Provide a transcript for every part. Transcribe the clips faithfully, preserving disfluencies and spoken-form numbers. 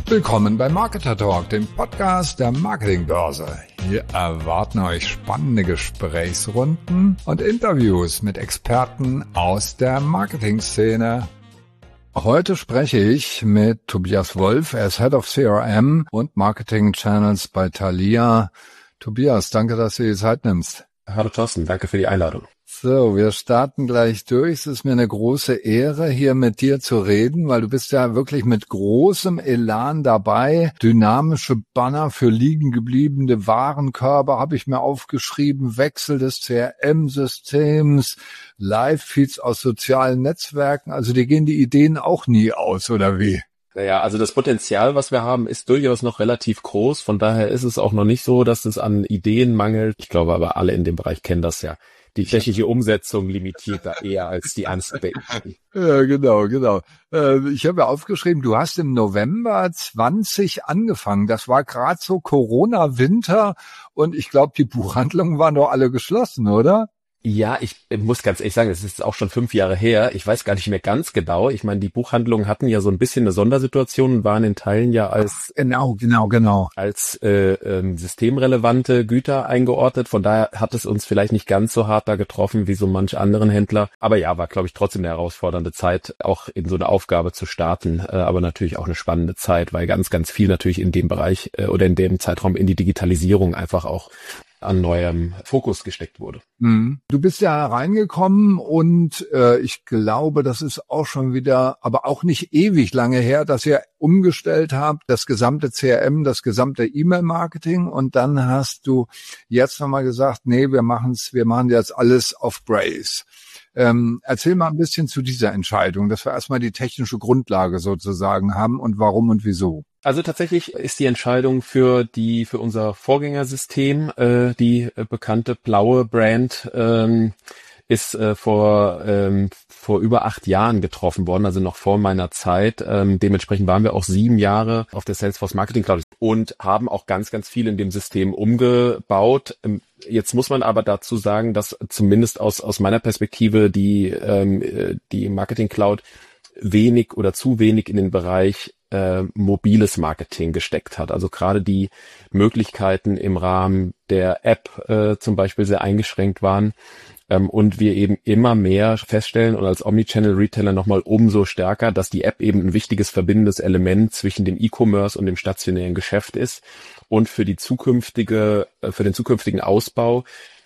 Willkommen bei Marketer Talk, dem Podcast der Marketingbörse. Hier erwarten euch spannende Gesprächsrunden und Interviews mit Experten aus der Marketingszene. Heute spreche ich mit Tobias Wolf, er ist Head of C R M und Marketing Channels bei Thalia. Tobias, danke, dass du dir Zeit nimmst. Hallo Thorsten, danke für die Einladung. So, wir starten gleich durch. Es ist mir eine große Ehre, hier mit dir zu reden, weil du bist ja wirklich mit großem Elan dabei. Dynamische Banner für liegen gebliebene Warenkörbe habe ich mir aufgeschrieben, Wechsel des C R M-Systems, Live-Feeds aus sozialen Netzwerken. Also dir gehen die Ideen auch nie aus, oder wie? Naja, also das Potenzial, was wir haben, ist durchaus noch relativ groß. Von daher ist es auch noch nicht so, dass es an Ideen mangelt. Ich glaube aber, alle in dem Bereich kennen das ja. Die technische Umsetzung limitiert da eher als die Anspruch. Ja, genau, genau. Äh, ich habe ja aufgeschrieben, du hast im November zwanzig angefangen. Das war gerade so Corona-Winter und ich glaube, die Buchhandlungen waren doch alle geschlossen, oder? Ja, ich muss ganz ehrlich sagen, es ist auch schon fünf Jahre her. Ich weiß gar nicht mehr ganz genau. Ich meine, die Buchhandlungen hatten ja so ein bisschen eine Sondersituation und waren in Teilen ja als genau, genau, genau als äh, ähm, systemrelevante Güter eingeordnet. Von daher hat es uns vielleicht nicht ganz so hart da getroffen wie so manch anderen Händler. Aber ja, war, glaube ich, trotzdem eine herausfordernde Zeit, auch in so eine Aufgabe zu starten. Äh, aber natürlich auch eine spannende Zeit, weil ganz, ganz viel natürlich in dem Bereich äh, oder in dem Zeitraum in die Digitalisierung einfach auch an neuem Fokus gesteckt wurde. Du bist ja reingekommen und äh, ich glaube, das ist auch schon wieder, aber auch nicht ewig lange her, dass ihr umgestellt habt, das gesamte C R M, das gesamte E-Mail-Marketing und dann hast du jetzt nochmal gesagt, nee, wir machen's, wir machen jetzt alles auf Braze. Ähm, erzähl mal ein bisschen zu dieser Entscheidung, dass wir erstmal die technische Grundlage sozusagen haben und warum und wieso. Also tatsächlich ist die Entscheidung für die für unser Vorgängersystem, äh, die äh, bekannte blaue Brand, ähm, ist äh, vor ähm, vor über acht Jahren getroffen worden, also noch vor meiner Zeit. Ähm, dementsprechend waren wir auch sieben Jahre auf der Salesforce Marketing Cloud und haben auch ganz, ganz viel in dem System umgebaut. Ähm, Jetzt muss man aber dazu sagen, dass zumindest aus aus meiner Perspektive die ähm, die Marketing Cloud wenig oder zu wenig in den Bereich äh, mobiles Marketing gesteckt hat. Also gerade die Möglichkeiten im Rahmen der App äh, zum Beispiel sehr eingeschränkt waren. Ähm, und wir eben immer mehr feststellen und als Omnichannel-Retailer nochmal umso stärker, dass die App eben ein wichtiges verbindendes Element zwischen dem E-Commerce und dem stationären Geschäft ist. Und für die zukünftige, äh, für den zukünftigen Ausbau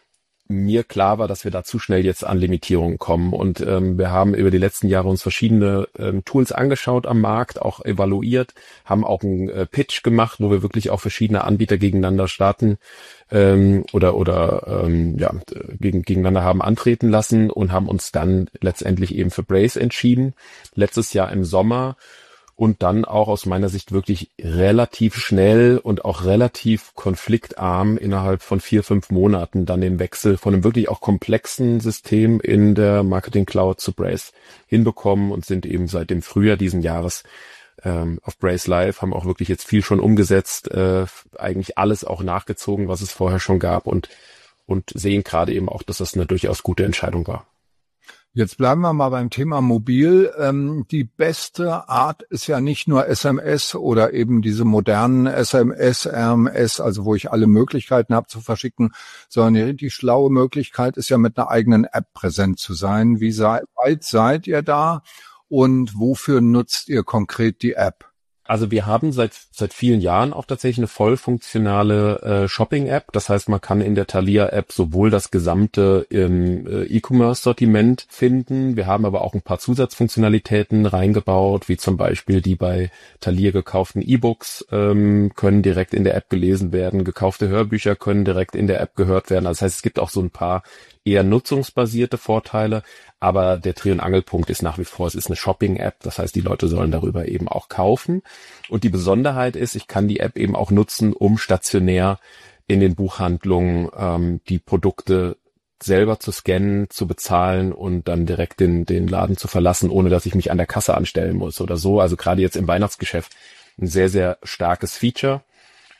mir klar war, dass wir da zu schnell jetzt an Limitierungen kommen. Und ähm, wir haben über die letzten Jahre uns verschiedene ähm, Tools angeschaut am Markt, auch evaluiert, haben auch einen äh, Pitch gemacht, wo wir wirklich auch verschiedene Anbieter gegeneinander starten ähm, oder oder ähm, ja gegen, gegeneinander haben antreten lassen und haben uns dann letztendlich eben für Braze entschieden. Letztes Jahr im Sommer. Und dann auch aus meiner Sicht wirklich relativ schnell und auch relativ konfliktarm innerhalb von vier, fünf Monaten dann den Wechsel von einem wirklich auch komplexen System in der Marketing Cloud zu Braze hinbekommen und sind eben seit dem Frühjahr diesen Jahres ähm, auf Braze Live, haben auch wirklich jetzt viel schon umgesetzt, äh, eigentlich alles auch nachgezogen, was es vorher schon gab und und sehen gerade eben auch, dass das eine durchaus gute Entscheidung war. Jetzt bleiben wir mal beim Thema Mobil. Ähm, die beste Art ist ja nicht nur S M S oder eben diese modernen S M S, R M S, also wo ich alle Möglichkeiten habe zu verschicken, sondern die richtig schlaue Möglichkeit ist ja mit einer eigenen App präsent zu sein. Wie weit seid ihr da und wofür nutzt ihr konkret die App? Also wir haben seit seit vielen Jahren auch tatsächlich eine voll funktionale äh, Shopping-App. Das heißt, man kann in der Thalia-App sowohl das gesamte ähm, äh, E-Commerce-Sortiment finden. Wir haben aber auch ein paar Zusatzfunktionalitäten reingebaut, wie zum Beispiel die bei Thalia gekauften E-Books ähm, können direkt in der App gelesen werden. Gekaufte Hörbücher können direkt in der App gehört werden. Das heißt, es gibt auch so ein paar eher nutzungsbasierte Vorteile, aber der Dreh- und Angelpunkt ist nach wie vor, es ist eine Shopping-App, das heißt, die Leute sollen darüber eben auch kaufen. Und die Besonderheit ist, ich kann die App eben auch nutzen, um stationär in den Buchhandlungen ähm, die Produkte selber zu scannen, zu bezahlen und dann direkt den, den Laden zu verlassen, ohne dass ich mich an der Kasse anstellen muss oder so. Also gerade jetzt im Weihnachtsgeschäft ein sehr, sehr starkes Feature.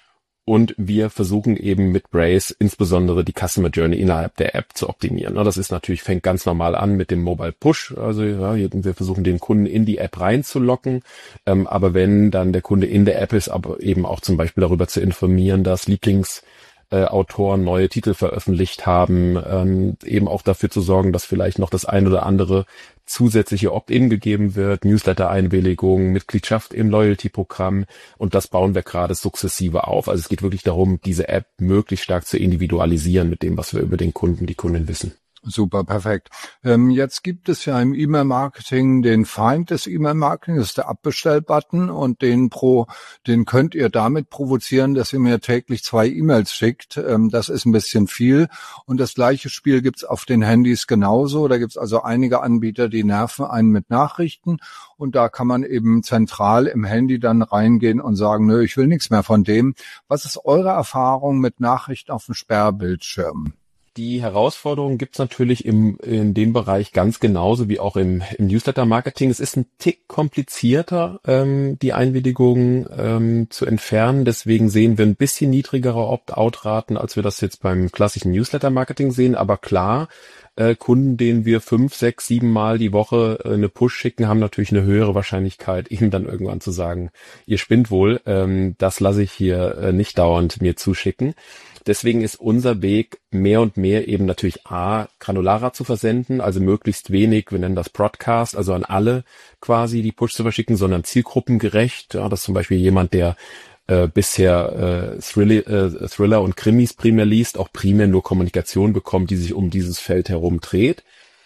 Und wir versuchen eben mit Braze insbesondere die Customer Journey innerhalb der App zu optimieren. Das ist natürlich, fängt ganz normal an mit dem Mobile Push. Also ja, wir versuchen den Kunden in die App reinzulocken. Ähm, aber wenn dann der Kunde in der App ist, aber eben auch zum Beispiel darüber zu informieren, dass Lieblings Äh, Autoren neue Titel veröffentlicht haben, ähm, eben auch dafür zu sorgen, dass vielleicht noch das ein oder andere zusätzliche Opt-in gegeben wird, Newsletter-Einwilligung, Mitgliedschaft im Loyalty-Programm, und das bauen wir gerade sukzessive auf. Also es geht wirklich darum, diese App möglichst stark zu individualisieren mit dem, was wir über den Kunden, die Kunden wissen. Super, perfekt. Ähm, jetzt gibt es ja im E-Mail-Marketing den Feind des E-Mail-Marketing, das ist der Abbestellbutton, und den pro, den könnt ihr damit provozieren, dass ihr mir täglich zwei E-Mails schickt. Ähm, das ist ein bisschen viel. Und das gleiche Spiel gibt's auf den Handys genauso. Da gibt's also einige Anbieter, die nerven einen mit Nachrichten. Und da kann man eben zentral im Handy dann reingehen und sagen, nö, ich will nichts mehr von dem. Was ist eure Erfahrung mit Nachrichten auf dem Sperrbildschirm? Die Herausforderung gibt's natürlich im, in dem Bereich ganz genauso wie auch im, im Newsletter-Marketing. Es ist ein Tick komplizierter, ähm, die Einwilligung ähm, zu entfernen. Deswegen sehen wir ein bisschen niedrigere Opt-out-Raten, als wir das jetzt beim klassischen Newsletter-Marketing sehen. Aber klar, äh, Kunden, denen wir fünf, sechs, sieben Mal die Woche äh, eine Push schicken, haben natürlich eine höhere Wahrscheinlichkeit, ihnen dann irgendwann zu sagen, ihr spinnt wohl, ähm, das lasse ich hier äh, nicht dauernd mir zuschicken. Deswegen ist unser Weg mehr und mehr eben natürlich A, granularer zu versenden, also möglichst wenig, wir nennen das Broadcast, also an alle quasi die Push zu verschicken, sondern zielgruppengerecht. Ja, das ist zum Beispiel jemand, der äh, bisher äh, Thriller, äh, Thriller und Krimis primär liest, auch primär nur Kommunikation bekommt, die sich um dieses Feld herum dreht.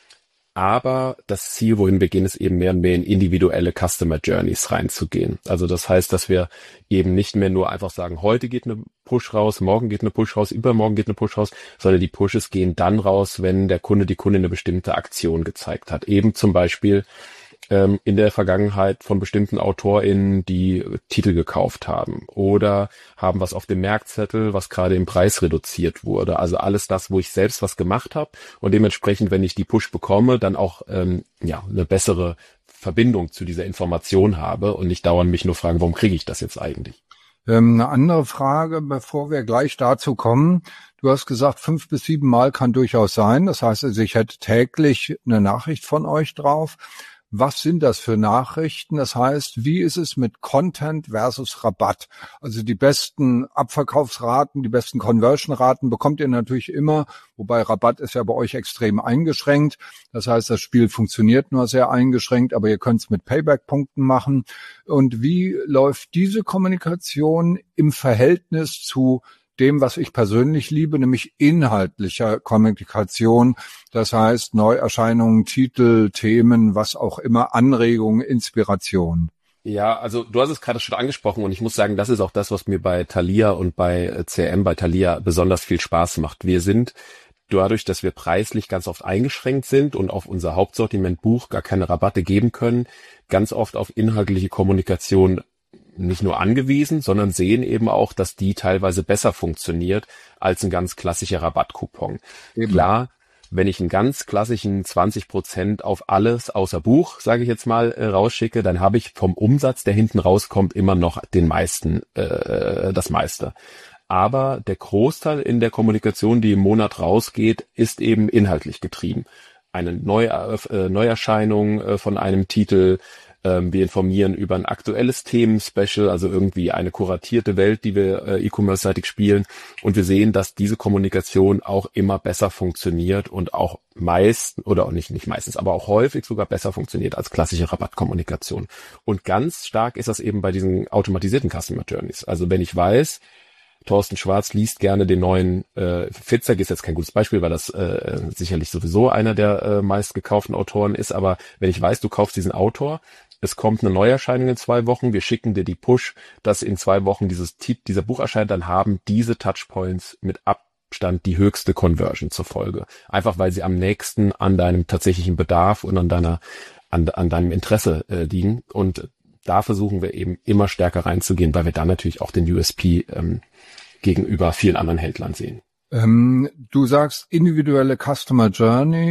Aber das Ziel, wohin wir gehen, ist eben mehr und mehr in individuelle Customer Journeys reinzugehen. Also das heißt, dass wir eben nicht mehr nur einfach sagen, heute geht eine Push raus, morgen geht eine Push raus, übermorgen geht eine Push raus, sondern die Pushes gehen dann raus, wenn der Kunde, die Kundin eine bestimmte Aktion gezeigt hat. Eben zum Beispiel ähm, in der Vergangenheit von bestimmten AutorInnen, die Titel gekauft haben oder haben was auf dem Merkzettel, was gerade im Preis reduziert wurde. Also alles das, wo ich selbst was gemacht habe und dementsprechend, wenn ich die Push bekomme, dann auch ähm, ja eine bessere Verbindung zu dieser Information habe und nicht dauernd mich nur fragen, warum kriege ich das jetzt eigentlich? Ähm, eine andere Frage, bevor wir gleich dazu kommen. Du hast gesagt, fünf bis sieben Mal kann durchaus sein. Das heißt, also ich hätte täglich eine Nachricht von euch drauf. Was sind das für Nachrichten? Das heißt, wie ist es mit Content versus Rabatt? Also die besten Abverkaufsraten, die besten Conversion-Raten bekommt ihr natürlich immer, wobei Rabatt ist ja bei euch extrem eingeschränkt. Das heißt, das Spiel funktioniert nur sehr eingeschränkt, aber ihr könnt es mit Payback-Punkten machen. Und wie läuft diese Kommunikation im Verhältnis zu dem, was ich persönlich liebe, nämlich inhaltlicher Kommunikation, das heißt Neuerscheinungen, Titel, Themen, was auch immer, Anregungen, Inspiration? Ja, also du hast es gerade schon angesprochen und ich muss sagen, das ist auch das, was mir bei Thalia und bei C R M, bei Thalia besonders viel Spaß macht. Wir sind dadurch, dass wir preislich ganz oft eingeschränkt sind und auf unser Hauptsortiment Buch gar keine Rabatte geben können, ganz oft auf inhaltliche Kommunikation nicht nur angewiesen, sondern sehen eben auch, dass die teilweise besser funktioniert als ein ganz klassischer Rabattcoupon. Eben. Klar, wenn ich einen ganz klassischen zwanzig Prozent auf alles außer Buch, sage ich jetzt mal, äh, rausschicke, dann habe ich vom Umsatz, der hinten rauskommt, immer noch den meisten, äh, das meiste. Aber der Großteil in der Kommunikation, die im Monat rausgeht, ist eben inhaltlich getrieben. Eine Neu- äh, Neuerscheinung äh, von einem Titel. Wir informieren über ein aktuelles Themen-Special, also irgendwie eine kuratierte Welt, die wir äh, E-Commerce-seitig spielen. Und wir sehen, dass diese Kommunikation auch immer besser funktioniert und auch meist, oder auch nicht, nicht meistens, aber auch häufig sogar besser funktioniert als klassische Rabattkommunikation. Und ganz stark ist das eben bei diesen automatisierten Customer Journeys. Also wenn ich weiß, Thorsten Schwarz liest gerne den neuen äh, Fitzek, ist jetzt kein gutes Beispiel, weil das äh, sicherlich sowieso einer der äh, meist gekauften Autoren ist, aber wenn ich weiß, du kaufst diesen Autor, es kommt eine Neuerscheinung in zwei Wochen, wir schicken dir die Push, dass in zwei Wochen dieses dieser Buch erscheint, dann haben diese Touchpoints mit Abstand die höchste Conversion zur Folge. Einfach weil sie am nächsten an deinem tatsächlichen Bedarf und an deiner an, an deinem Interesse äh, liegen. Und da versuchen wir eben immer stärker reinzugehen, weil wir dann natürlich auch den U S P ähm, gegenüber vielen anderen Händlern sehen. Ähm, du sagst individuelle Customer Journey.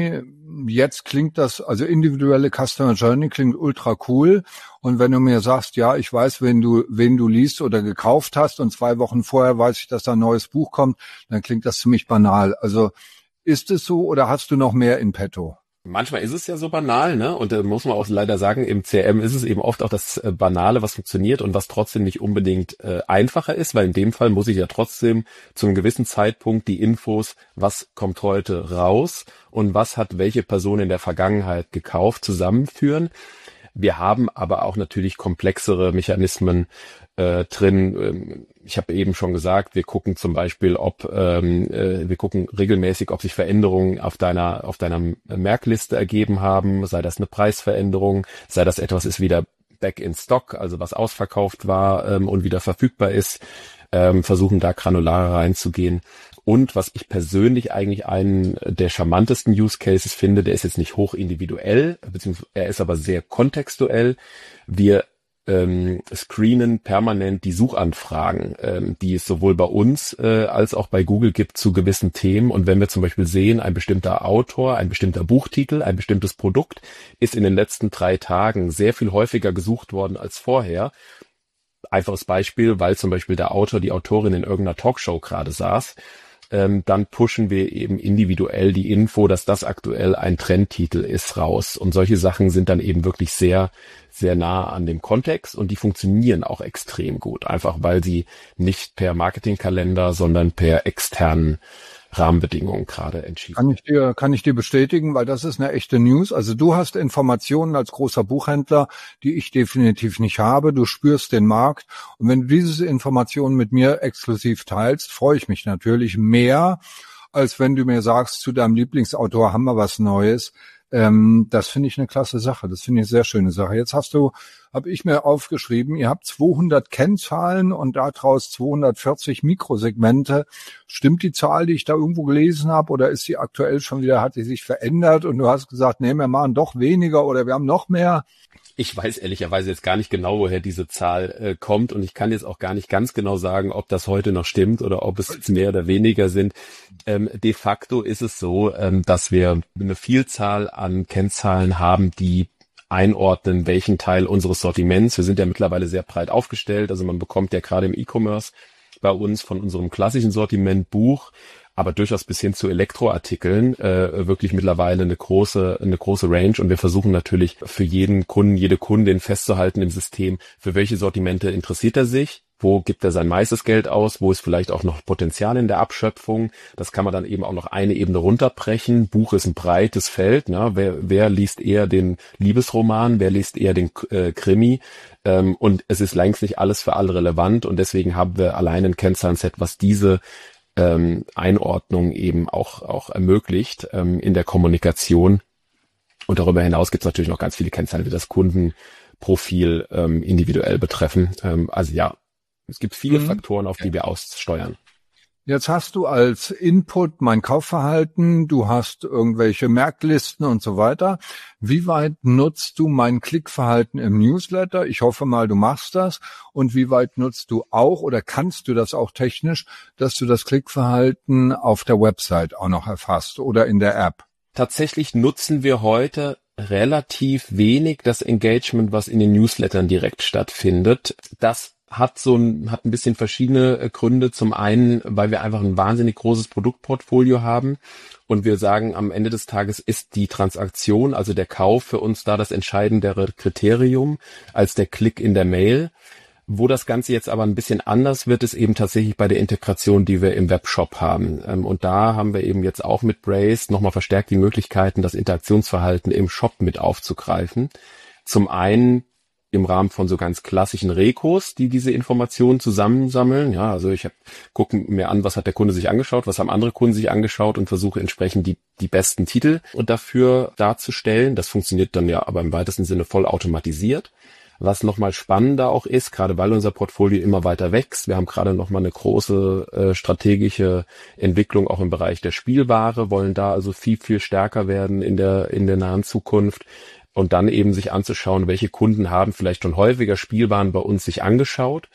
jetzt klingt das, also individuelle Customer Journey klingt ultra cool. Und wenn du mir sagst, ja, ich weiß, wen du, wen du liest oder gekauft hast und zwei Wochen vorher weiß ich, dass da ein neues Buch kommt, dann klingt das ziemlich banal. Also ist es so oder hast du noch mehr in petto? Manchmal ist es ja so banal, ne? Und da muss man auch leider sagen, im C R M ist es eben oft auch das äh, Banale, was funktioniert und was trotzdem nicht unbedingt äh, einfacher ist, weil in dem Fall muss ich ja trotzdem zu einem gewissen Zeitpunkt die Infos, was kommt heute raus und was hat welche Person in der Vergangenheit gekauft, zusammenführen. Wir haben aber auch natürlich komplexere Mechanismen äh, drin. Ich habe eben schon gesagt, wir gucken zum Beispiel, ob ähm, äh, wir gucken regelmäßig, ob sich Veränderungen auf deiner auf deiner Merkliste ergeben haben, sei das eine Preisveränderung, sei das etwas ist wieder back in stock, also was ausverkauft war ähm, und wieder verfügbar ist, ähm, versuchen da granularer reinzugehen. Und was ich persönlich eigentlich einen der charmantesten Use Cases finde, der ist jetzt nicht hoch individuell, beziehungsweise er ist aber sehr kontextuell. Wir ähm, screenen permanent die Suchanfragen, ähm, die es sowohl bei uns äh, als auch bei Google gibt zu gewissen Themen. Und wenn wir zum Beispiel sehen, ein bestimmter Autor, ein bestimmter Buchtitel, ein bestimmtes Produkt ist in den letzten drei Tagen sehr viel häufiger gesucht worden als vorher. Einfaches Beispiel, weil zum Beispiel der Autor, die Autorin in irgendeiner Talkshow gerade saß, ähm, dann pushen wir eben individuell die Info, dass das aktuell ein Trendtitel ist, raus. Und solche Sachen sind dann eben wirklich sehr, sehr nah an dem Kontext und die funktionieren auch extrem gut. Einfach weil sie nicht per Marketingkalender, sondern per externen Rahmenbedingungen gerade entschieden. Kann ich dir, kann ich dir bestätigen, weil das ist eine echte News. Also du hast Informationen als großer Buchhändler, die ich definitiv nicht habe. Du spürst den Markt. Und wenn du diese Informationen mit mir exklusiv teilst, freue ich mich natürlich mehr, als wenn du mir sagst, zu deinem Lieblingsautor haben wir was Neues. Ähm, das finde ich eine klasse Sache. Das finde ich eine sehr schöne Sache. Jetzt hast du, habe ich mir aufgeschrieben, ihr habt zweihundert Kennzahlen und daraus zweihundertvierzig Mikrosegmente. Stimmt die Zahl, die ich da irgendwo gelesen habe, oder ist sie aktuell schon wieder, hat sie sich verändert und du hast gesagt, nee, wir machen doch weniger oder wir haben noch mehr? Ich weiß ehrlicherweise jetzt gar nicht genau, woher diese Zahl äh, kommt und ich kann jetzt auch gar nicht ganz genau sagen, ob das heute noch stimmt oder ob es jetzt mehr oder weniger sind. Ähm, de facto ist es so, ähm, dass wir eine Vielzahl an Kennzahlen haben, die einordnen, welchen Teil unseres Sortiments. Wir sind ja mittlerweile sehr breit aufgestellt, also man bekommt ja gerade im E-Commerce bei uns von unserem klassischen Sortiment Buch, aber durchaus bis hin zu Elektroartikeln äh, wirklich mittlerweile eine große eine große Range und wir versuchen natürlich für jeden Kunden, jede Kundin festzuhalten im System, für welche Sortimente interessiert er sich, wo gibt er sein meistes Geld aus, wo ist vielleicht auch noch Potenzial in der Abschöpfung. Das kann man dann eben auch noch eine Ebene runterbrechen. Buch ist ein breites Feld. Ne? Wer, wer liest eher den Liebesroman, wer liest eher den äh, Krimi? Ähm, und es ist längst nicht alles für alle relevant und deswegen haben wir allein ein Kennzahlenset, was diese ähm, Einordnung eben auch auch ermöglicht ähm, in der Kommunikation. Und darüber hinaus gibt es natürlich noch ganz viele Kennzahlen, die das Kundenprofil ähm, individuell betreffen. Ähm, also ja, es gibt viele mhm. Faktoren, auf die wir aussteuern. Jetzt hast du als Input mein Kaufverhalten, du hast irgendwelche Merklisten und so weiter. Wie weit nutzt du mein Klickverhalten im Newsletter? Ich hoffe mal, du machst das. Und wie weit nutzt du auch oder kannst du das auch technisch, dass du das Klickverhalten auf der Website auch noch erfasst oder in der App? Tatsächlich nutzen wir heute relativ wenig das Engagement, was in den Newslettern direkt stattfindet. Das hat so ein, hat ein bisschen verschiedene Gründe. Zum einen, weil wir einfach ein wahnsinnig großes Produktportfolio haben und wir sagen, am Ende des Tages ist die Transaktion, also der Kauf für uns da das entscheidendere Kriterium als der Klick in der Mail. Wo das Ganze jetzt aber ein bisschen anders wird, ist eben tatsächlich bei der Integration, die wir im Webshop haben. Und da haben wir eben jetzt auch mit Braze nochmal verstärkt die Möglichkeiten, das Interaktionsverhalten im Shop mit aufzugreifen. Zum einen im Rahmen von so ganz klassischen Rekos, die diese Informationen zusammensammeln. Ja, also ich gucke mir an, was hat der Kunde sich angeschaut, was haben andere Kunden sich angeschaut und versuche entsprechend die die besten Titel dafür darzustellen. Das funktioniert dann ja aber im weitesten Sinne voll automatisiert. Was nochmal spannender auch ist, gerade weil unser Portfolio immer weiter wächst. Wir haben gerade nochmal eine große äh, strategische Entwicklung auch im Bereich der Spielware, wollen da also viel, viel stärker werden in der in der nahen Zukunft. Und dann eben sich anzuschauen, welche Kunden haben vielleicht schon häufiger Spielwaren bei uns sich angeschaut,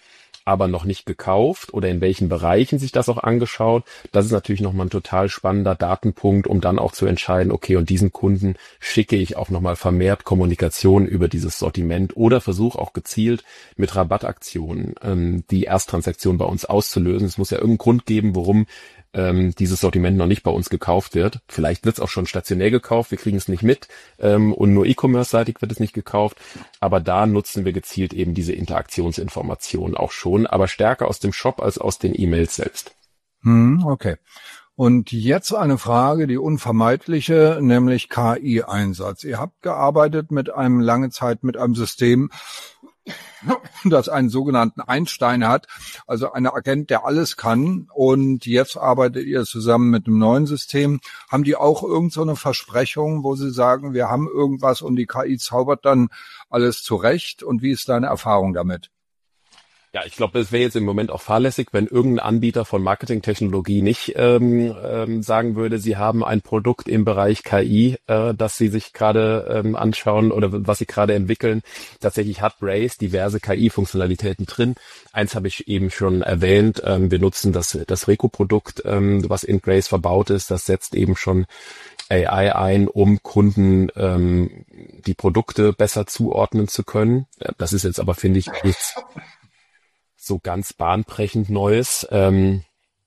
aber noch nicht gekauft oder in welchen Bereichen sich das auch angeschaut. Das ist natürlich nochmal ein total spannender Datenpunkt, um dann auch zu entscheiden, okay, und diesen Kunden schicke ich auch nochmal vermehrt Kommunikation über dieses Sortiment oder versuche auch gezielt mit Rabattaktionen ähm, die Ersttransaktion bei uns auszulösen. Es muss ja irgendeinen Grund geben, warum ähm, dieses Sortiment noch nicht bei uns gekauft wird. Vielleicht wird es auch schon stationär gekauft, wir kriegen es nicht mit ähm, und nur E-Commerce-seitig wird es nicht gekauft. Aber da nutzen wir gezielt eben diese Interaktionsinformationen auch schon, aber stärker aus dem Shop als aus den E-Mails selbst. Hm, okay. Und jetzt eine Frage, die unvermeidliche, nämlich K I-Einsatz. Ihr habt gearbeitet mit einem lange Zeit mit einem System, das einen sogenannten Einstein hat, also ein Agent, der alles kann. Und jetzt arbeitet ihr zusammen mit einem neuen System. Haben die auch irgend so eine Versprechung, wo sie sagen, wir haben irgendwas und die K I zaubert dann alles zurecht? Und wie ist deine Erfahrung damit? Ja, ich glaube, es wäre jetzt im Moment auch fahrlässig, wenn irgendein Anbieter von Marketingtechnologie nicht ähm, ähm, sagen würde, sie haben ein Produkt im Bereich K I, äh, das sie sich gerade ähm, anschauen oder was sie gerade entwickeln. Tatsächlich hat Braze diverse K I-Funktionalitäten drin. Eins habe ich eben schon erwähnt. Ähm, wir nutzen das, das Reco-Produkt, ähm, was in Braze verbaut ist. Das setzt eben schon A I ein, um Kunden ähm, die Produkte besser zuordnen zu können. Das ist jetzt aber, finde ich, nichts so ganz bahnbrechend Neues. Ähm,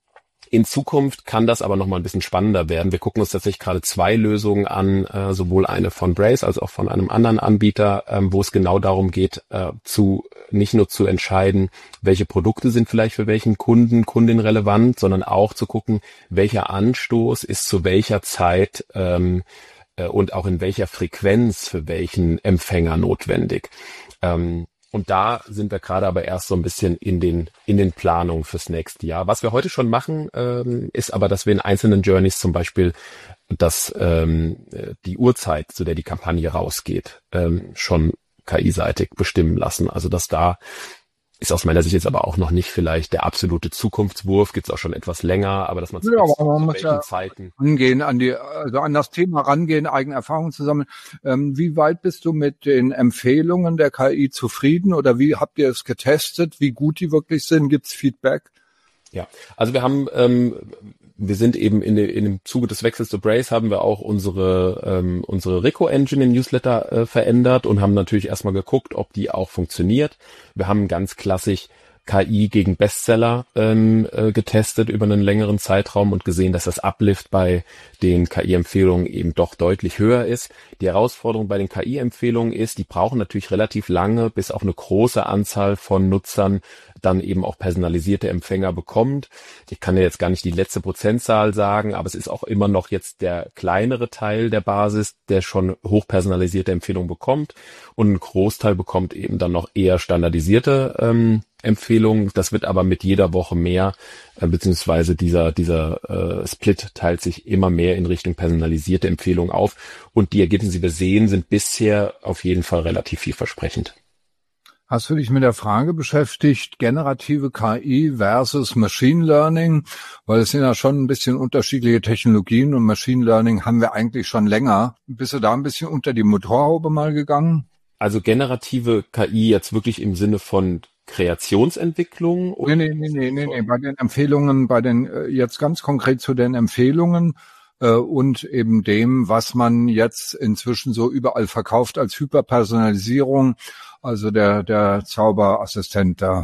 in Zukunft kann das aber noch mal ein bisschen spannender werden. Wir gucken uns tatsächlich gerade zwei Lösungen an, äh, sowohl eine von Braze als auch von einem anderen Anbieter, ähm, wo es genau darum geht, äh, zu nicht nur zu entscheiden, welche Produkte sind vielleicht für welchen Kunden, Kundin relevant, sondern auch zu gucken, welcher Anstoß ist zu welcher Zeit ähm, äh, und auch in welcher Frequenz für welchen Empfänger notwendig. Ähm, Und da sind wir gerade aber erst so ein bisschen in den in den Planungen fürs nächste Jahr. Was wir heute schon machen, ähm, ist aber, dass wir in einzelnen Journeys zum Beispiel das ähm, die Uhrzeit, zu der die Kampagne rausgeht, ähm, schon K I-seitig bestimmen lassen. Also dass da ist aus meiner Sicht jetzt aber auch noch nicht vielleicht der absolute Zukunftswurf, gibt's auch schon etwas länger, aber dass man Ja, aber man zu muss welchen ja Zeiten angehen, an die, also an das Thema rangehen, eigene Erfahrungen zu sammeln. Ähm, wie weit bist du mit den Empfehlungen der K I zufrieden oder wie habt ihr es getestet, wie gut die wirklich sind? Gibt's Feedback? Ja, also wir haben, ähm, wir sind eben in, de, in dem Zuge des Wechsels zu Braze haben wir auch unsere ähm, unsere Reco-Engine im Newsletter äh, verändert und haben natürlich erstmal geguckt, ob die auch funktioniert. Wir haben ganz klassisch K I gegen Bestseller ähm, äh, getestet über einen längeren Zeitraum und gesehen, dass das Uplift bei den K I-Empfehlungen eben doch deutlich höher ist. Die Herausforderung bei den K I-Empfehlungen ist, die brauchen natürlich relativ lange, bis auch eine große Anzahl von Nutzern dann eben auch personalisierte Empfänger bekommt. Ich kann ja jetzt gar nicht die letzte Prozentzahl sagen, aber es ist auch immer noch jetzt der kleinere Teil der Basis, der schon hochpersonalisierte Empfehlungen bekommt und ein Großteil bekommt eben dann noch eher standardisierte ähm, Empfehlungen. Das wird aber mit jeder Woche mehr, äh, beziehungsweise dieser dieser äh, Split teilt sich immer mehr in Richtung personalisierte Empfehlungen auf und die Ergebnisse, die wir sehen, sind bisher auf jeden Fall relativ vielversprechend. Hast du dich mit der Frage beschäftigt, generative K I versus Machine Learning? Weil es sind ja schon ein bisschen unterschiedliche Technologien und Machine Learning haben wir eigentlich schon länger. Bist du da ein bisschen unter die Motorhaube mal gegangen? Also generative K I jetzt wirklich im Sinne von Kreationsentwicklung? Nee, nee, nee, nee, nee, nee. Bei den Empfehlungen, bei den, jetzt ganz konkret zu den Empfehlungen äh, und eben dem, was man jetzt inzwischen so überall verkauft als Hyperpersonalisierung. Also der der Zauberassistent da.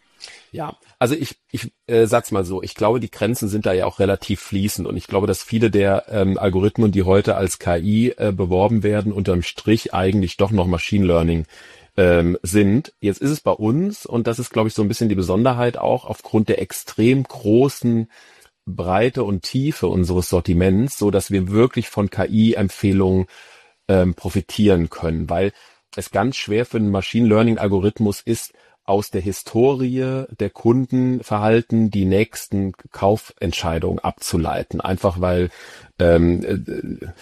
Ja, also ich ich äh, sag's mal so, ich glaube, die Grenzen sind da ja auch relativ fließend und ich glaube, dass viele der ähm, Algorithmen, die heute als K I äh, beworben werden, unterm Strich eigentlich doch noch Machine Learning ähm, sind. Jetzt ist es bei uns, und das ist, glaube ich, so ein bisschen die Besonderheit auch, aufgrund der extrem großen Breite und Tiefe unseres Sortiments, so dass wir wirklich von K I-Empfehlungen ähm, profitieren können, weil es ganz schwer für einen Machine Learning Algorithmus ist, aus der Historie der Kundenverhalten die nächsten Kaufentscheidungen abzuleiten. Einfach weil ähm,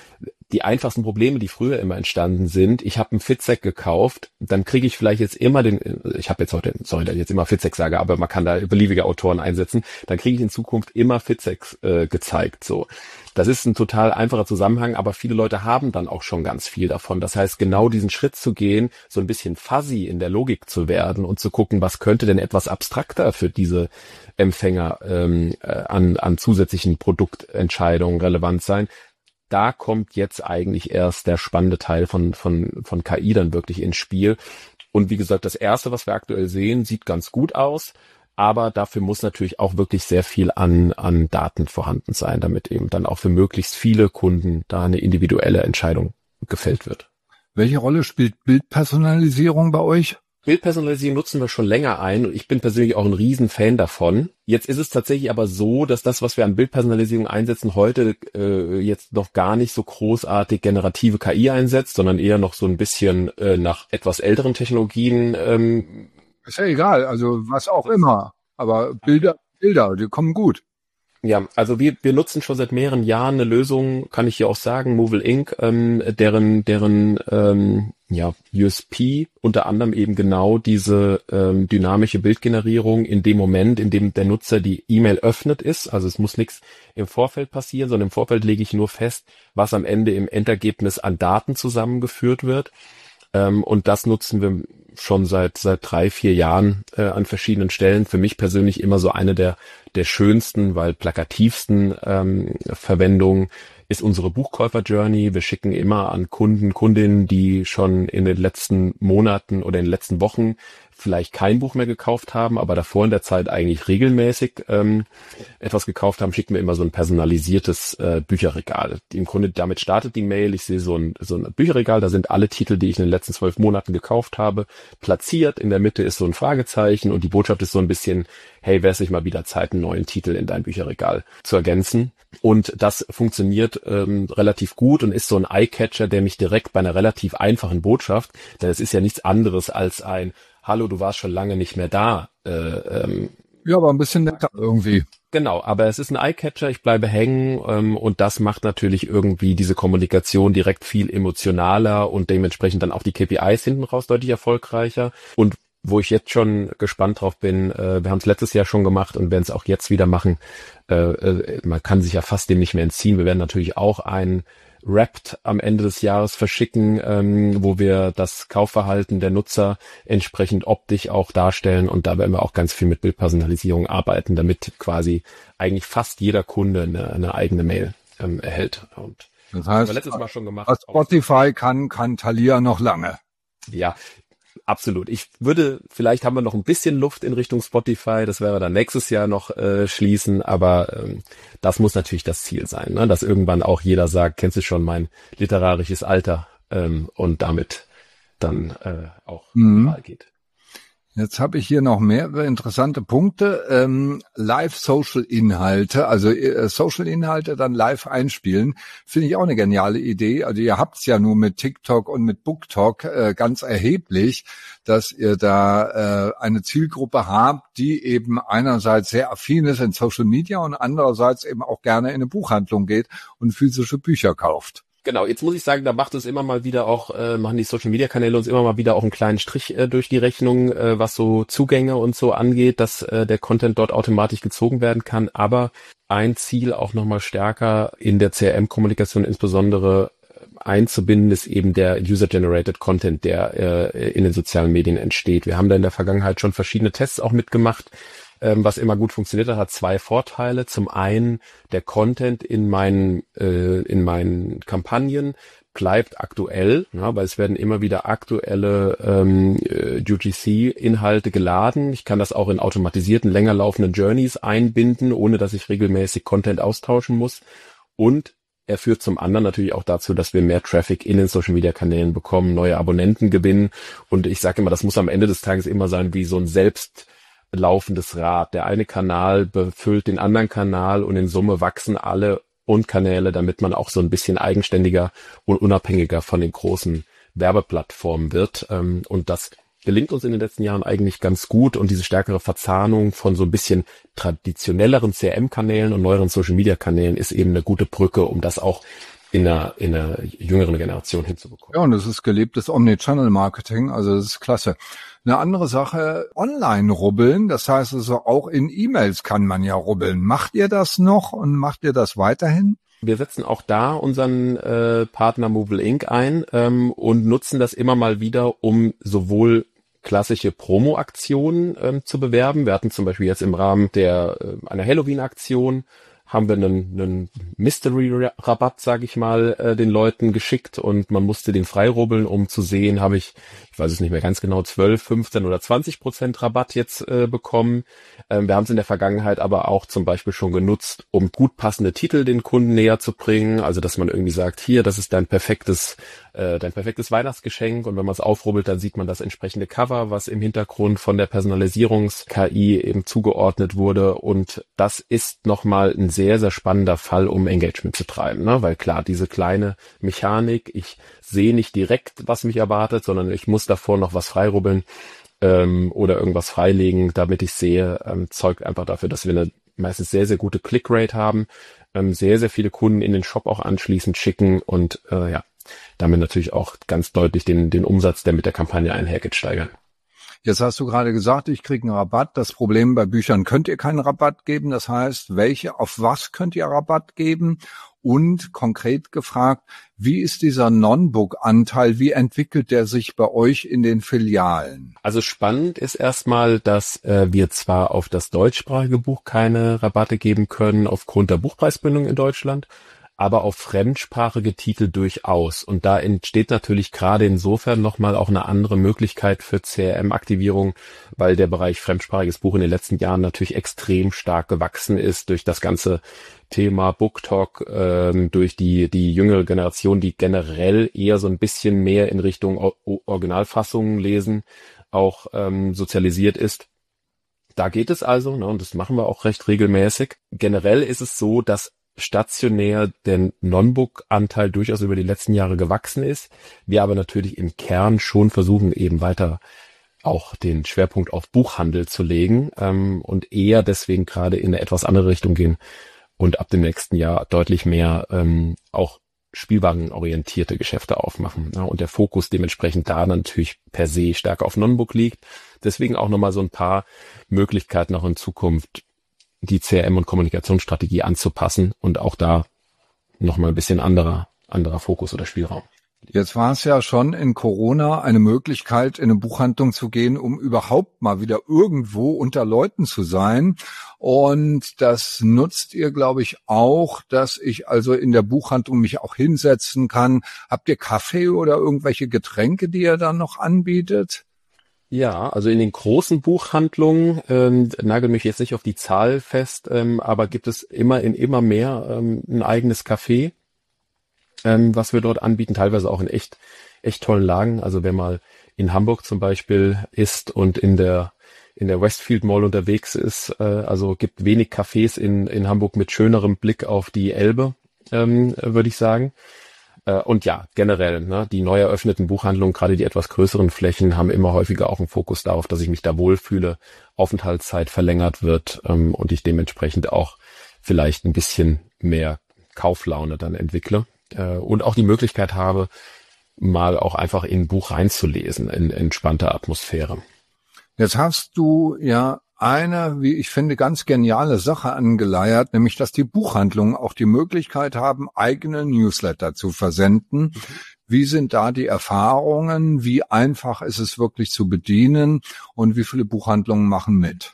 die einfachsten Probleme, die früher immer entstanden sind. Ich habe einen Fitzek gekauft, dann kriege ich vielleicht jetzt immer den, ich habe jetzt heute, sorry, dass ich jetzt immer Fitzek sage, aber man kann da beliebige Autoren einsetzen, dann kriege ich in Zukunft immer Fitzek äh, gezeigt. So, das ist ein total einfacher Zusammenhang, aber viele Leute haben dann auch schon ganz viel davon. Das heißt, genau diesen Schritt zu gehen, so ein bisschen fuzzy in der Logik zu werden und zu gucken, was könnte denn etwas abstrakter für diese Empfänger ähm, äh, an, an zusätzlichen Produktentscheidungen relevant sein. Da kommt jetzt eigentlich erst der spannende Teil von, von, von K I dann wirklich ins Spiel. Und wie gesagt, das Erste, was wir aktuell sehen, sieht ganz gut aus, aber dafür muss natürlich auch wirklich sehr viel an, an Daten vorhanden sein, damit eben dann auch für möglichst viele Kunden da eine individuelle Entscheidung gefällt wird. Welche Rolle spielt Bildpersonalisierung bei euch? Bildpersonalisierung nutzen wir schon länger ein und ich bin persönlich auch ein Riesenfan davon. Jetzt ist es tatsächlich aber so, dass das, was wir an Bildpersonalisierung einsetzen, heute äh, jetzt noch gar nicht so großartig generative K I einsetzt, sondern eher noch so ein bisschen äh, nach etwas älteren Technologien. Ähm, ist ja egal, also was auch immer. Aber Bilder, Bilder, die kommen gut. Ja, also wir wir nutzen schon seit mehreren Jahren eine Lösung, kann ich hier auch sagen, Movil Inc, ähm, deren deren ähm, ja U S P unter anderem eben genau diese ähm, dynamische Bildgenerierung in dem Moment, in dem der Nutzer die E-Mail öffnet ist. Also es muss nichts im Vorfeld passieren, sondern im Vorfeld lege ich nur fest, was am Ende im Endergebnis an Daten zusammengeführt wird. Ähm, und das nutzen wir schon seit seit drei, vier Jahren äh, an verschiedenen Stellen. Für mich persönlich immer so eine der der schönsten, weil plakativsten ähm, Verwendungen ist unsere Buchkäufer-Journey. Wir schicken immer an Kunden, Kundinnen, die schon in den letzten Monaten oder in den letzten Wochen vielleicht kein Buch mehr gekauft haben, aber davor in der Zeit eigentlich regelmäßig ähm, etwas gekauft haben, schicken wir immer so ein personalisiertes äh, Bücherregal. Im Grunde damit startet die Mail. Ich sehe so ein, so ein Bücherregal, da sind alle Titel, die ich in den letzten zwölf Monaten gekauft habe, platziert. In der Mitte ist so ein Fragezeichen und die Botschaft ist so ein bisschen, hey, wäre es nicht mal wieder Zeit, einen neuen Titel in dein Bücherregal zu ergänzen. Und das funktioniert ähm, relativ gut und ist so ein Eye-Catcher, der mich direkt bei einer relativ einfachen Botschaft, denn es ist ja nichts anderes als ein Hallo, du warst schon lange nicht mehr da. Äh, ähm, ja, aber ein bisschen netter irgendwie. Genau, aber es ist ein Eye-Catcher, ich bleibe hängen ähm, und das macht natürlich irgendwie diese Kommunikation direkt viel emotionaler und dementsprechend dann auch die K P Is hinten raus deutlich erfolgreicher. Und wo ich jetzt schon gespannt drauf bin, äh, wir haben es letztes Jahr schon gemacht und werden es auch jetzt wieder machen. Äh, äh, man kann sich ja fast dem nicht mehr entziehen. Wir werden natürlich auch ein Wrapped am Ende des Jahres verschicken, ähm, wo wir das Kaufverhalten der Nutzer entsprechend optisch auch darstellen und da werden wir auch ganz viel mit Bildpersonalisierung arbeiten, damit quasi eigentlich fast jeder Kunde eine, eine eigene Mail ähm, erhält. Und das heißt, haben wir letztes Mal schon gemacht. Was Spotify kann, kann Thalia noch lange. Ja, absolut. Ich würde, vielleicht haben wir noch ein bisschen Luft in Richtung Spotify, das wäre dann nächstes Jahr noch äh, schließen, aber ähm, das muss natürlich das Ziel sein, ne? Dass irgendwann auch jeder sagt, kennst du schon mein literarisches Alter ähm, und damit dann äh, auch mhm. mal geht. Jetzt habe ich hier noch mehrere interessante Punkte. Ähm, Live-Social-Inhalte, also äh, Social-Inhalte dann live einspielen, finde ich auch eine geniale Idee. Also ihr habt's ja nur mit TikTok und mit BookTok äh, ganz erheblich, dass ihr da äh, eine Zielgruppe habt, die eben einerseits sehr affin ist in Social Media und andererseits eben auch gerne in eine Buchhandlung geht und physische Bücher kauft. Genau, jetzt muss ich sagen, da macht es immer mal wieder auch, äh, machen die Social-Media-Kanäle uns immer mal wieder auch einen kleinen Strich äh, durch die Rechnung, äh, was so Zugänge und so angeht, dass äh, der Content dort automatisch gezogen werden kann. Aber ein Ziel auch nochmal stärker in der C R M-Kommunikation insbesondere einzubinden, ist eben der User-Generated Content, der äh, in den sozialen Medien entsteht. Wir haben da in der Vergangenheit schon verschiedene Tests auch mitgemacht, was immer gut funktioniert hat, hat zwei Vorteile. Zum einen, der Content in meinen äh, in meinen Kampagnen bleibt aktuell, ja, weil es werden immer wieder aktuelle ähm, U G C-Inhalte geladen. Ich kann das auch in automatisierten, länger laufenden Journeys einbinden, ohne dass ich regelmäßig Content austauschen muss. Und er führt zum anderen natürlich auch dazu, dass wir mehr Traffic in den Social-Media-Kanälen bekommen, neue Abonnenten gewinnen. Und ich sage immer, das muss am Ende des Tages immer sein wie so ein selbst laufendes Rad. Der eine Kanal befüllt den anderen Kanal und in Summe wachsen alle und Kanäle, damit man auch so ein bisschen eigenständiger und unabhängiger von den großen Werbeplattformen wird. Und das gelingt uns in den letzten Jahren eigentlich ganz gut und diese stärkere Verzahnung von so ein bisschen traditionelleren C R M-Kanälen und neueren Social-Media-Kanälen ist eben eine gute Brücke, um das auch in einer, in einer jüngeren Generation hinzubekommen. Ja, und das ist gelebtes Omnichannel-Marketing, also das ist klasse. Eine andere Sache, online rubbeln, das heißt also auch in E-Mails kann man ja rubbeln. Macht ihr das noch und macht ihr das weiterhin? Wir setzen auch da unseren äh, Partner Movable Incorporated ein ähm, und nutzen das immer mal wieder, um sowohl klassische Promo-Aktionen ähm, zu bewerben. Wir hatten zum Beispiel jetzt im Rahmen der äh, einer Halloween-Aktion haben wir einen, einen Mystery-Rabatt, sage ich mal, äh, den Leuten geschickt und man musste den freirubbeln, um zu sehen, habe ich, ich weiß es nicht mehr ganz genau, zwölf, fünfzehn oder zwanzig Prozent Rabatt jetzt äh, bekommen. Ähm, wir haben es in der Vergangenheit aber auch zum Beispiel schon genutzt, um gut passende Titel den Kunden näher zu bringen. Also dass man irgendwie sagt, hier, das ist dein perfektes, äh, dein perfektes Weihnachtsgeschenk und wenn man es aufrubbelt, dann sieht man das entsprechende Cover, was im Hintergrund von der Personalisierungs-K I eben zugeordnet wurde und das ist nochmal ein sehr, sehr spannender Fall, um Engagement zu treiben, ne? Weil klar, diese kleine Mechanik, ich sehe nicht direkt, was mich erwartet, sondern ich muss davor noch was freirubbeln ähm, oder irgendwas freilegen, damit ich sehe, ähm, zeugt einfach dafür, dass wir eine meistens sehr, sehr gute Clickrate haben, ähm, sehr, sehr viele Kunden in den Shop auch anschließend schicken und äh, ja, damit natürlich auch ganz deutlich den, den Umsatz, der mit der Kampagne einhergeht, steigern. Jetzt hast du gerade gesagt, ich kriege einen Rabatt. Das Problem bei Büchern, könnt ihr keinen Rabatt geben? Das heißt, welche, auf was könnt ihr Rabatt geben? Und konkret gefragt, wie ist dieser Non-Book-Anteil? Wie entwickelt der sich bei euch in den Filialen? Also spannend ist erstmal, dass äh, wir zwar auf das deutschsprachige Buch keine Rabatte geben können aufgrund der Buchpreisbindung in Deutschland, aber auf fremdsprachige Titel durchaus. Und da entsteht natürlich gerade insofern nochmal auch eine andere Möglichkeit für C R M-Aktivierung, weil der Bereich fremdsprachiges Buch in den letzten Jahren natürlich extrem stark gewachsen ist durch das ganze Thema BookTok, ähm, durch die die jüngere Generation, die generell eher so ein bisschen mehr in Richtung o- Originalfassungen lesen, auch ähm, sozialisiert ist. Da geht es also, ne, und das machen wir auch recht regelmäßig. Generell ist es so, dass stationär der Non-Book-Anteil durchaus über die letzten Jahre gewachsen ist. Wir aber natürlich im Kern schon versuchen, eben weiter auch den Schwerpunkt auf Buchhandel zu legen ähm, und eher deswegen gerade in eine etwas andere Richtung gehen und ab dem nächsten Jahr deutlich mehr ähm, auch spielwarenorientierte Geschäfte aufmachen. Ja, und der Fokus dementsprechend da natürlich per se stärker auf Non-Book liegt. Deswegen auch nochmal so ein paar Möglichkeiten auch in Zukunft, die C R M- und Kommunikationsstrategie anzupassen und auch da nochmal ein bisschen anderer, anderer Fokus oder Spielraum. Jetzt war es ja schon in Corona eine Möglichkeit, in eine Buchhandlung zu gehen, um überhaupt mal wieder irgendwo unter Leuten zu sein. Und das nutzt ihr, glaube ich, auch, dass ich also in der Buchhandlung mich auch hinsetzen kann. Habt ihr Kaffee oder irgendwelche Getränke, die ihr dann noch anbietet? Ja, also in den großen Buchhandlungen, ähm, nagel mich jetzt nicht auf die Zahl fest, ähm, aber gibt es immer in immer mehr ähm, ein eigenes Café, ähm, was wir dort anbieten, teilweise auch in echt echt tollen Lagen. Also wer mal in Hamburg zum Beispiel ist und in der in der Westfield Mall unterwegs ist, äh, also gibt wenig Cafés in in Hamburg mit schönerem Blick auf die Elbe, ähm, würde ich sagen. Und ja, generell, ne, die neu eröffneten Buchhandlungen, gerade die etwas größeren Flächen, haben immer häufiger auch einen Fokus darauf, dass ich mich da wohlfühle, Aufenthaltszeit verlängert wird ähm, und ich dementsprechend auch vielleicht ein bisschen mehr Kauflaune dann entwickle äh, und auch die Möglichkeit habe, mal auch einfach in ein Buch reinzulesen, in entspannter Atmosphäre. Jetzt hast du ja eine, wie ich finde, ganz geniale Sache angeleiert, nämlich, dass die Buchhandlungen auch die Möglichkeit haben, eigene Newsletter zu versenden. Mhm. Wie sind da die Erfahrungen? Wie einfach ist es wirklich zu bedienen? Und wie viele Buchhandlungen machen mit?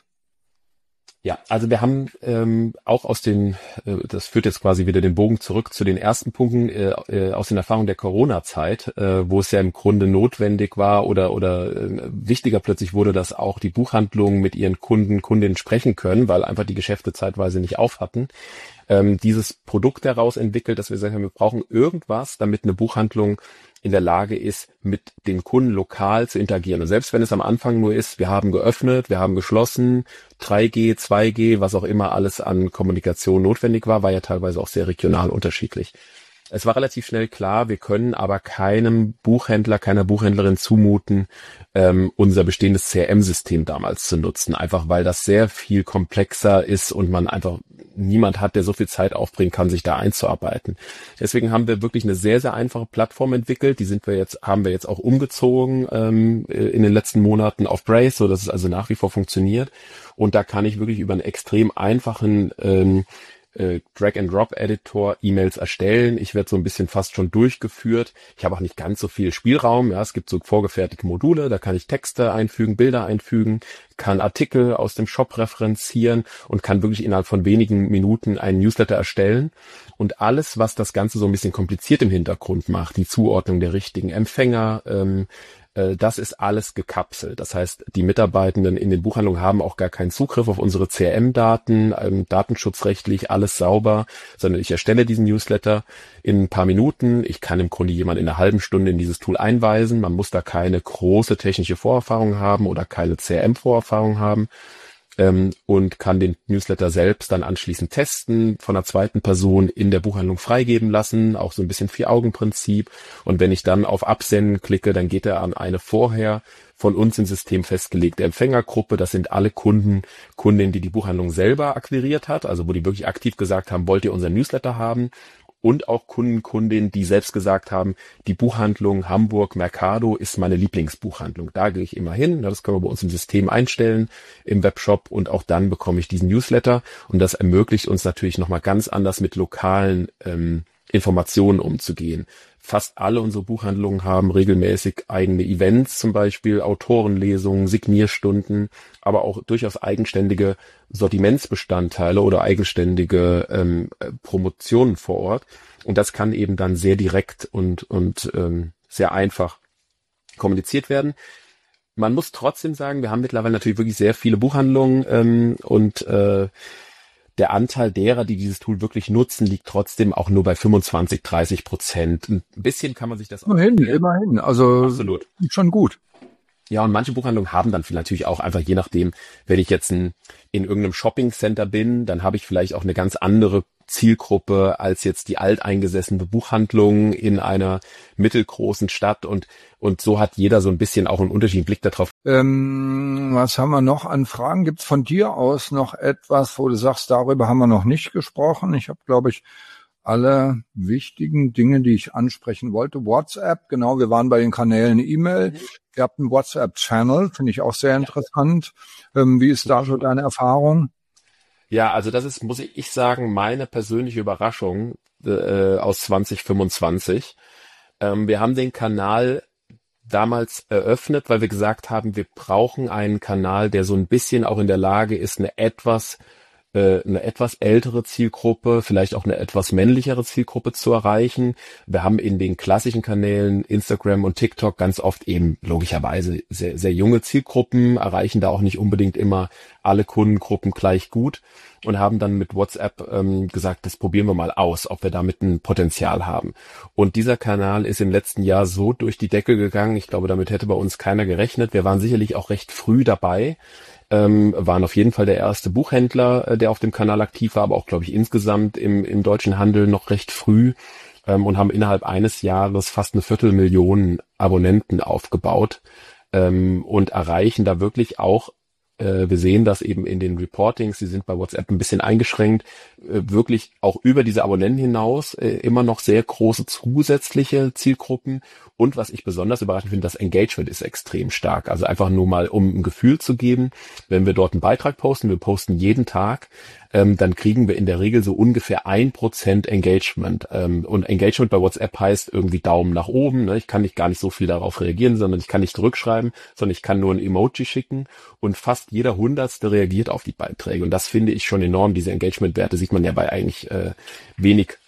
Ja, also wir haben ähm, auch aus den, äh, das führt jetzt quasi wieder den Bogen zurück zu den ersten Punkten äh, äh, aus den Erfahrungen der Corona-Zeit, äh, wo es ja im Grunde notwendig war oder oder äh, wichtiger plötzlich wurde, dass auch die Buchhandlungen mit ihren Kunden, Kundinnen sprechen können, weil einfach die Geschäfte zeitweise nicht auf hatten. Ähm, dieses Produkt daraus entwickelt, dass wir sagen, wir brauchen irgendwas, damit eine Buchhandlung in der Lage ist, mit den Kunden lokal zu interagieren. Und selbst wenn es am Anfang nur ist, wir haben geöffnet, wir haben geschlossen, drei G, zwei G, was auch immer alles an Kommunikation notwendig war, war ja teilweise auch sehr regional unterschiedlich. Es war relativ schnell klar, wir können aber keinem Buchhändler, keiner Buchhändlerin zumuten, ähm, unser bestehendes C R M-System damals zu nutzen. Einfach weil das sehr viel komplexer ist und man einfach niemand hat, der so viel Zeit aufbringen kann, sich da einzuarbeiten. Deswegen haben wir wirklich eine sehr, sehr einfache Plattform entwickelt. Die sind wir jetzt, haben wir jetzt auch umgezogen ähm, in den letzten Monaten auf Braze, so dass es also nach wie vor funktioniert. Und da kann ich wirklich über einen extrem einfachen ähm, Drag-and-Drop-Editor E-Mails erstellen. Ich werde so ein bisschen fast schon durchgeführt. Ich habe auch nicht ganz so viel Spielraum. Ja, es gibt so vorgefertigte Module, da kann ich Texte einfügen, Bilder einfügen, kann Artikel aus dem Shop referenzieren und kann wirklich innerhalb von wenigen Minuten einen Newsletter erstellen. Und alles, was das Ganze so ein bisschen kompliziert im Hintergrund macht, die Zuordnung der richtigen Empfänger, ähm, das ist alles gekapselt. Das heißt, die Mitarbeitenden in den Buchhandlungen haben auch gar keinen Zugriff auf unsere C R M-Daten, ähm, datenschutzrechtlich alles sauber, sondern ich erstelle diesen Newsletter in ein paar Minuten. Ich kann im Grunde jemanden in einer halben Stunde in dieses Tool einweisen. Man muss da keine große technische Vorerfahrung haben oder keine C R M-Vorerfahrung haben. Ähm, und kann den Newsletter selbst dann anschließend testen, von einer zweiten Person in der Buchhandlung freigeben lassen, auch so ein bisschen Vier-Augen-Prinzip. Und wenn ich dann auf Absenden klicke, dann geht er an eine vorher von uns im System festgelegte Empfängergruppe. Das sind alle Kunden, Kundinnen, die die Buchhandlung selber akquiriert hat, also wo die wirklich aktiv gesagt haben, wollt ihr unseren Newsletter haben? Und auch Kunden, Kundinnen, die selbst gesagt haben, die Buchhandlung Hamburg Mercado ist meine Lieblingsbuchhandlung. Da gehe ich immer hin. Das können wir bei uns im System einstellen, im Webshop. Und auch dann bekomme ich diesen Newsletter. Und das ermöglicht uns natürlich nochmal ganz anders mit lokalen ähm, Informationen umzugehen. Fast alle unsere Buchhandlungen haben regelmäßig eigene Events, zum Beispiel Autorenlesungen, Signierstunden, aber auch durchaus eigenständige Sortimentsbestandteile oder eigenständige ähm, Promotionen vor Ort. Und das kann eben dann sehr direkt und, und ähm, sehr einfach kommuniziert werden. Man muss trotzdem sagen, wir haben mittlerweile natürlich wirklich sehr viele Buchhandlungen ähm, und äh, der Anteil derer, die dieses Tool wirklich nutzen, liegt trotzdem auch nur bei fünfundzwanzig, dreißig Prozent. Ein bisschen kann man sich das auch Immerhin, immerhin. Also absolut schon gut. Ja, und manche Buchhandlungen haben dann natürlich auch einfach, je nachdem, wenn ich jetzt ein, in irgendeinem Shopping-Center bin, dann habe ich vielleicht auch eine ganz andere Zielgruppe als jetzt die alteingesessene Buchhandlung in einer mittelgroßen Stadt und und so hat jeder so ein bisschen auch einen unterschiedlichen Blick darauf. Ähm, was haben wir noch an Fragen? Gibt's von dir aus noch etwas, wo du sagst, darüber haben wir noch nicht gesprochen? Ich habe, glaube ich, alle wichtigen Dinge, die ich ansprechen wollte. WhatsApp, genau, wir waren bei den Kanälen E-Mail. Mhm. Ihr habt einen WhatsApp-Channel, finde ich auch sehr interessant. Ähm, wie ist da so deine Erfahrung? Ja, also das ist, muss ich sagen, meine persönliche Überraschung äh, aus zwanzig fünfundzwanzig. Ähm, wir haben den Kanal damals eröffnet, weil wir gesagt haben, wir brauchen einen Kanal, der so ein bisschen auch in der Lage ist, eine etwas äh, eine etwas ältere Zielgruppe, vielleicht auch eine etwas männlichere Zielgruppe zu erreichen. Wir haben in den klassischen Kanälen Instagram und TikTok ganz oft eben logischerweise sehr, sehr junge Zielgruppen, erreichen da auch nicht unbedingt immer alle Kundengruppen gleich gut und haben dann mit WhatsApp ähm, gesagt, das probieren wir mal aus, ob wir damit ein Potenzial haben. Und dieser Kanal ist im letzten Jahr so durch die Decke gegangen. Ich glaube, damit hätte bei uns keiner gerechnet. Wir waren sicherlich auch recht früh dabei, ähm, waren auf jeden Fall der erste Buchhändler, äh, der auf dem Kanal aktiv war, aber auch, glaube ich, insgesamt im, im deutschen Handel noch recht früh ähm, und haben innerhalb eines Jahres fast eine Viertelmillion Abonnenten aufgebaut ähm, und erreichen da wirklich auch, wir sehen das eben in den Reportings, die sind bei WhatsApp ein bisschen eingeschränkt, wirklich auch über diese Abonnenten hinaus immer noch sehr große zusätzliche Zielgruppen. Und was ich besonders überraschend finde, das Engagement ist extrem stark. Also einfach nur mal, um ein Gefühl zu geben, wenn wir dort einen Beitrag posten, wir posten jeden Tag, ähm, dann kriegen wir in der Regel so ungefähr ein Prozent Engagement. Ähm, und Engagement bei WhatsApp heißt irgendwie Daumen nach oben. Ne? Ich kann nicht gar nicht so viel darauf reagieren, sondern ich kann nicht zurückschreiben, sondern ich kann nur ein Emoji schicken und fast jeder Hundertste reagiert auf die Beiträge. Und das finde ich schon enorm. Diese Engagement-Werte sieht man ja bei eigentlich äh, wenig,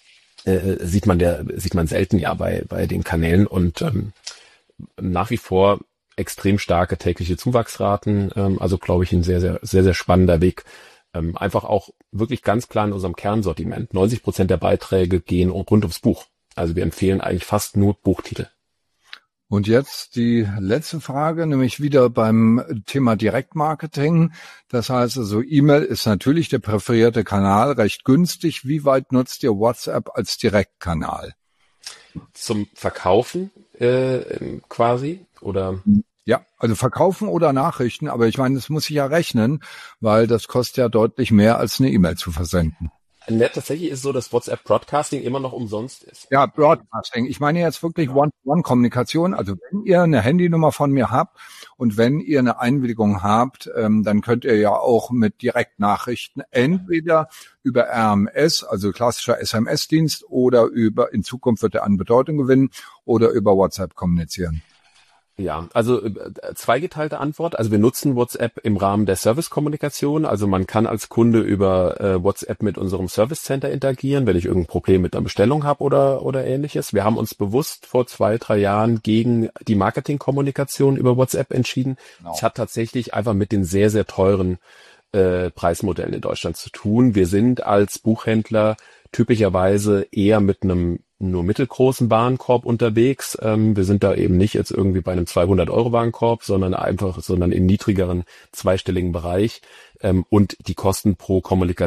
äh, sieht man der, sieht man selten ja bei bei den Kanälen und ähm, nach wie vor extrem starke tägliche Zuwachsraten. Ähm, also glaube ich ein sehr sehr sehr sehr spannender Weg. Ähm, einfach auch wirklich ganz klar in unserem Kernsortiment. neunzig Prozent der Beiträge gehen rund ums Buch. Also wir empfehlen eigentlich fast nur Buchtitel. Und jetzt die letzte Frage, nämlich wieder beim Thema Direktmarketing. Das heißt also, E-Mail ist natürlich der präferierte Kanal, recht günstig. Wie weit nutzt ihr WhatsApp als Direktkanal? Zum Verkaufen äh, quasi oder? Ja, also verkaufen oder Nachrichten, aber ich meine, das muss ich ja rechnen, weil das kostet ja deutlich mehr als eine E-Mail zu versenden. Ja, tatsächlich ist es so, dass WhatsApp Broadcasting immer noch umsonst ist. Ja, Broadcasting. Ich meine jetzt wirklich One-to-One-Kommunikation. Also wenn ihr eine Handynummer von mir habt und wenn ihr eine Einwilligung habt, ähm, dann könnt ihr ja auch mit Direktnachrichten entweder über R M S, also klassischer S M S-Dienst, oder über, in Zukunft wird er an Bedeutung gewinnen, oder über WhatsApp kommunizieren. Ja, also äh, zweigeteilte Antwort. Also wir nutzen WhatsApp im Rahmen der Service-Kommunikation. Also man kann als Kunde über äh, WhatsApp mit unserem Service Center interagieren, wenn ich irgendein Problem mit einer Bestellung habe oder oder ähnliches. Wir haben uns bewusst vor zwei, drei Jahren gegen die Marketing-Kommunikation über WhatsApp entschieden. Es genau. hat tatsächlich einfach mit den sehr, sehr teuren äh, Preismodellen in Deutschland zu tun. Wir sind als Buchhändler typischerweise eher mit einem nur mittelgroßen Warenkorb unterwegs. Ähm, wir sind da eben nicht jetzt irgendwie bei einem zweihundert Euro Warenkorb, sondern einfach, sondern im niedrigeren zweistelligen Bereich. Ähm, und die Kosten pro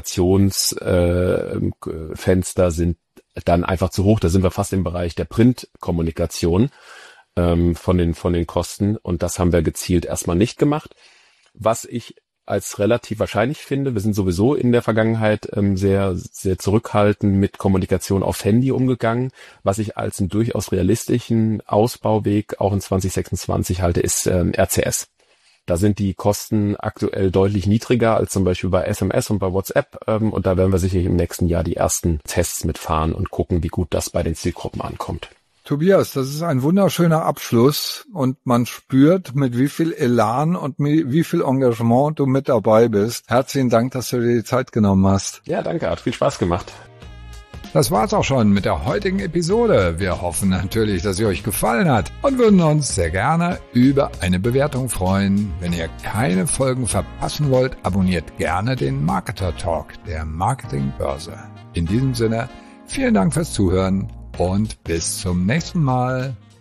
Kommunikationsfenster äh, sind dann einfach zu hoch. Da sind wir fast im Bereich der Printkommunikation ähm, von den, von den Kosten. Und das haben wir gezielt erstmal nicht gemacht. Was ich als relativ wahrscheinlich finde, wir sind sowieso in der Vergangenheit ähm, sehr, sehr zurückhaltend mit Kommunikation auf Handy umgegangen. Was ich als einen durchaus realistischen Ausbauweg auch in zwanzig sechsundzwanzig halte, ist ähm, R C S. Da sind die Kosten aktuell deutlich niedriger als zum Beispiel bei S M S und bei WhatsApp. Ähm, und da werden wir sicherlich im nächsten Jahr die ersten Tests mitfahren und gucken, wie gut das bei den Zielgruppen ankommt. Tobias, das ist ein wunderschöner Abschluss und man spürt, mit wie viel Elan und mit wie viel Engagement du mit dabei bist. Herzlichen Dank, dass du dir die Zeit genommen hast. Ja, danke, hat viel Spaß gemacht. Das war's auch schon mit der heutigen Episode. Wir hoffen natürlich, dass sie euch gefallen hat und würden uns sehr gerne über eine Bewertung freuen. Wenn ihr keine Folgen verpassen wollt, abonniert gerne den Marketer Talk der Marketingbörse. In diesem Sinne, vielen Dank fürs Zuhören und bis zum nächsten Mal.